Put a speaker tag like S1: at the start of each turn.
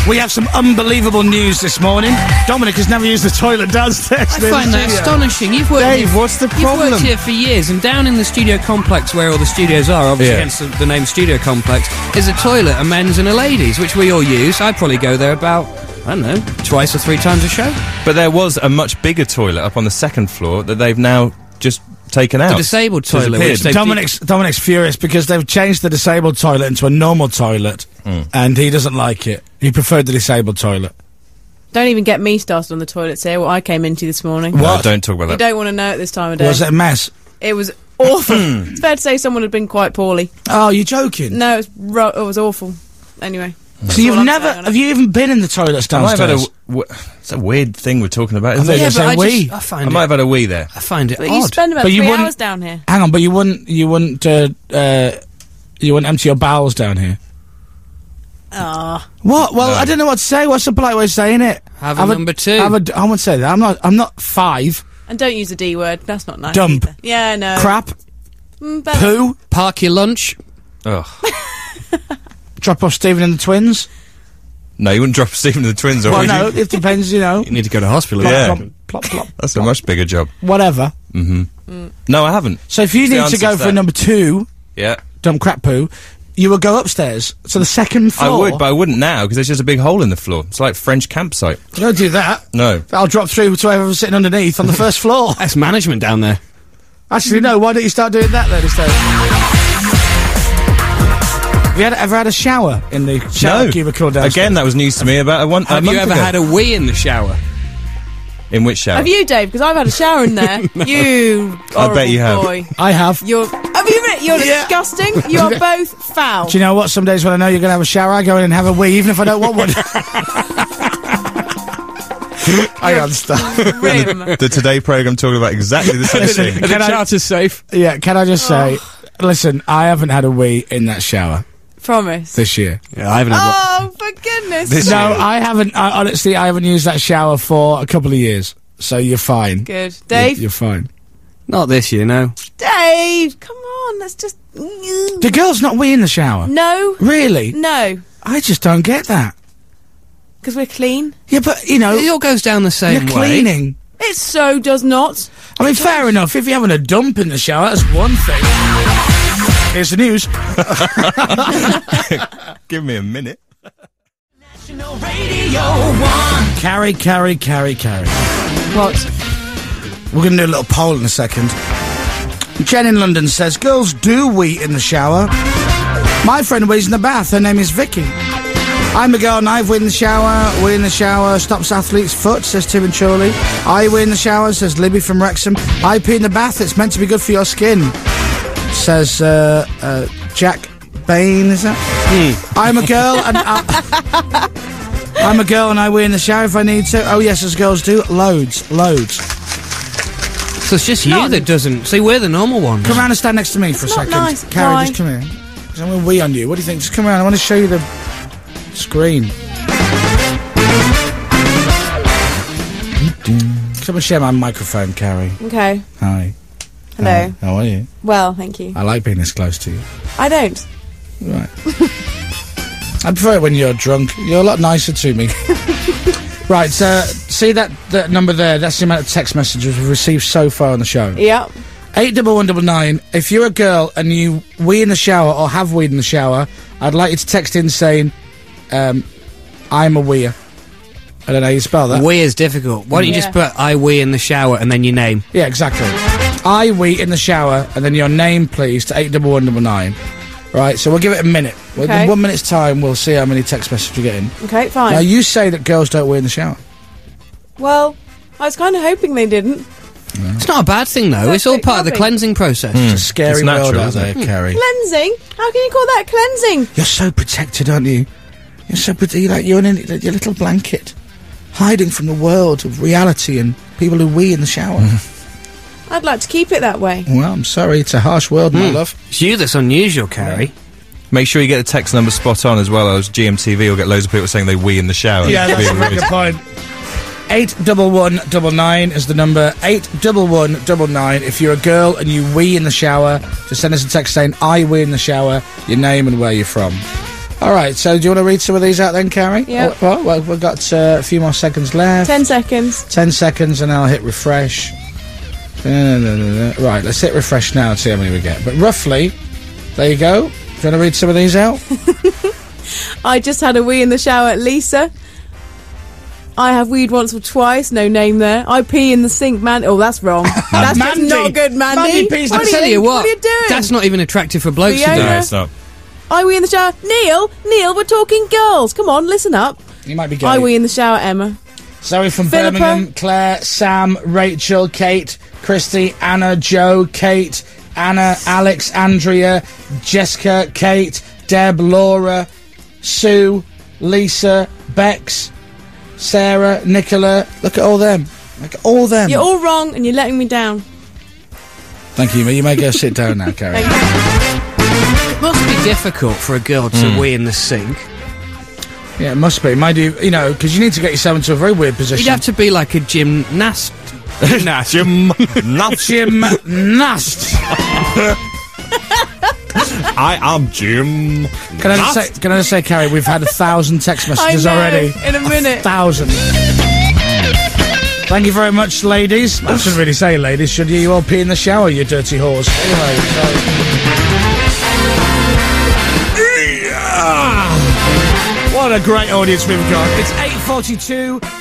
S1: We have some unbelievable news this morning. Dominic has never used the toilet downstairs.
S2: I find that astonishing. You've worked
S1: Dave, what's the problem?
S2: You've worked here for years, and down in the studio complex where all the studios are, obviously hence the name studio complex, is a toilet, a men's and a ladies, which we all use. I probably go there about, I don't know, twice or three times a show.
S3: But there was a much bigger toilet up on the second floor that they've now just taken out.
S2: The disabled toilet. Which
S1: Dominic's furious because they've changed the disabled toilet into a normal toilet, and he doesn't like it. He preferred the disabled toilet.
S4: Don't even get me started on the toilets here, what I came into this morning.
S3: No, don't talk about that.
S4: You don't want to know at this time of day.
S1: Was it a mess?
S4: It was awful. It's fair to say someone had been quite poorly.
S1: Oh, you're joking?
S4: No, it was awful. Anyway.
S1: So you've never... Have you even been in the toilets downstairs?
S3: It's a weird thing we're talking about, isn't it?
S1: Yeah, but
S3: I might have had a wee there.
S2: I find it
S4: But
S2: odd.
S4: you spend about 3 hours down here.
S1: Hang on, but you wouldn't empty your bowels down here?
S4: Ah.
S1: What? Well, I don't know what to say. What's the polite way of saying it?
S2: Have a number two.
S1: I wouldn't say that. I'm not 5.
S4: And don't use the D word. That's not nice.
S1: Dump.
S4: Either. Yeah, no.
S1: Crap.
S4: Better.
S1: Poo.
S2: Park your lunch.
S3: Ugh.
S1: Drop off Stephen and the twins.
S3: No, you wouldn't drop Stephen and the twins, or
S1: Well,
S3: would
S1: no,
S3: you?
S1: it depends, you know.
S2: You need to go to hospital.
S1: Plop, plop.
S3: That's a much bigger job.
S1: Whatever.
S3: No, I haven't.
S1: So if you
S3: The
S1: need to
S3: answer's
S1: go for
S3: that.
S1: number 2,
S3: Yeah.
S1: dump crap poo, you would go upstairs to the second floor.
S3: I would, but I wouldn't now, because there's just a big hole in the floor. It's like French campsite.
S1: Don't do that.
S3: No.
S1: I'll drop through to whoever's sitting underneath on the first floor.
S2: That's management down there.
S1: Actually, no, why don't you start doing that then instead? Have you ever had a shower in the shower cubicle downstairs?
S3: Again, that was news to me about a month
S2: Have you ever
S3: ago.
S2: had a wee in the shower?
S3: In which shower?
S4: Have you, Dave? Because I've had a shower in there. You
S3: I bet you have.
S4: boy.
S1: I have.
S4: You're disgusting. You are both foul.
S1: Do you know what? Some days when I know you're going to have a shower, I go in and have a wee, even if I don't want one. I understand.
S4: Grim.
S3: The Today programme talking about exactly the same thing.
S2: The charter's safe.
S1: Yeah, can I just say, listen, I haven't had a wee in that shower
S4: Promise.
S1: this year.
S2: Yeah, I haven't had
S4: Oh, for goodness.
S1: No, I haven't. Honestly, I haven't used that shower for a couple of years. So you're fine.
S4: Good. Dave?
S1: You're fine.
S2: Not this year, no.
S4: Dave, come on. Let's just...
S1: Do girls not wee in the shower?
S4: No.
S1: Really?
S4: No.
S1: I just don't get that.
S4: Because we're clean.
S1: Yeah, but, you know,
S2: It all goes down the same
S1: you're
S2: way.
S1: cleaning.
S4: It so does not.
S1: I mean, fair enough. If you're having a dump in the shower, that's one thing. Here's the news.
S3: Give me a minute.
S5: National Radio 1.
S1: Carry.
S4: What?
S1: We're going to do a little poll in a second. Jen in London says, girls do wee in the shower. My friend wees in the bath. Her name is Vicky. I'm a girl and I've wee in the shower. Wee in the shower stops athlete's foot, says Tim and Charlie. I wee in the shower, says Libby from Wrexham. I pee in the bath. It's meant to be good for your skin, says Jack Bain, is that? I'm a girl and I'm a girl and I wee in the shower if I need to. Oh yes, as girls do. Loads.
S2: So it's just you that doesn't. See, we're the normal ones.
S1: Come around and stand next to me for a
S4: not
S1: second.
S4: nice.
S1: Carrie,
S4: Why?
S1: just come here. 'Cause I'm going to wee on you. What do you think? Just come around. I want to show you the screen. Come and share my microphone, Carrie.
S4: Okay.
S1: Hi.
S4: Hello.
S1: How are you?
S4: Well, thank you.
S1: I like being this close to you.
S4: I don't.
S1: Right. I prefer it when you're drunk. You're a lot nicer to me. Right, see that number there? That's the amount of text messages we've received so far on the show.
S4: Yep.
S1: 81199. If you're a girl and you wee in the shower or have weed in the shower, I'd like you to text in saying, I'm a weeer. I don't know how you spell that.
S2: Wee is difficult. Why don't you just put I wee in the shower and then your name?
S1: Yeah, exactly. I wee in the shower and then your name, please, to 81199. Right, so we'll give it a minute.
S4: Okay.
S1: In 1 minute's time, we'll see how many text messages we get in.
S4: Okay, fine.
S1: Now, you say that girls don't wee in the shower.
S4: Well, I was kind of hoping they didn't.
S2: It's not a bad thing, though. It's all part of the cleansing process.
S1: It's a scary
S3: It's natural,
S1: world out
S3: isn't
S1: there,
S3: it?
S1: Carrie.
S4: Cleansing? How can you call that cleansing?
S1: You're so protected, aren't you? You're so protected. You're in your little blanket, hiding from the world of reality and people who wee in the shower.
S4: I'd like to keep it that way.
S1: Well, I'm sorry. It's a harsh world, my love.
S2: It's you that's unusual, Carrie.
S3: Make sure you get the text number spot on as well, as GMTV will get loads of people saying they wee in the shower.
S1: Yeah, that's a very good point. 81199 is the number. 81199. If you're a girl and you wee in the shower, just send us a text saying I wee in the shower, your name and where you're from. All right, so do you want to read some of these out then, Carrie?
S4: Yep.
S1: Oh, well, we've got a few more seconds left.
S4: 10 seconds.
S1: 10 seconds, and I'll hit refresh. Right, let's hit refresh now and see how many we get. But roughly, there you go. Do you want to read some of these out?
S4: I just had a wee in the shower at Lisa. I have weed once or twice, no name there. I pee in the sink, man. Oh, that's wrong. That's just
S1: Mandy.
S4: not good, Mandy.
S1: Mandy pees in
S4: What
S1: the
S4: do
S2: Tell you
S4: think?
S2: what,
S4: What are you doing?
S2: that's not even attractive for blokes to
S4: Fiona?
S2: do.
S3: No, it's not.
S4: I wee in the shower. Neil, we're talking girls. Come on, listen up.
S1: You might be gay.
S4: I wee in the shower, Emma.
S1: Zoe from
S4: Philippa.
S1: Birmingham, Claire, Sam, Rachel, Kate, Christy, Anna, Joe, Kate, Anna, Alex, Andrea, Jessica, Kate, Deb, Laura, Sue, Lisa, Bex, Sarah, Nicola. Look at all them. Look at all them.
S4: You're all wrong and you're letting me down.
S1: Thank you. You may go sit down now, Carrie.
S2: It must be difficult for a girl to wee in the sink.
S1: Yeah, it must be. Mind you, because you need to get yourself into a very weird position.
S2: You'd have to be like a gymnast.
S3: Gymnast.
S1: Gymnast.
S3: I am Jim.
S1: Can I just say, Carrie, we've had 1,000 text messages
S4: I know,
S1: already.
S4: in a minute.
S1: 1,000. Thank you very much, ladies. I shouldn't really say ladies, should you? You all pee in the shower, you dirty whores. Anyway, What a great audience we've got. It's 8:42.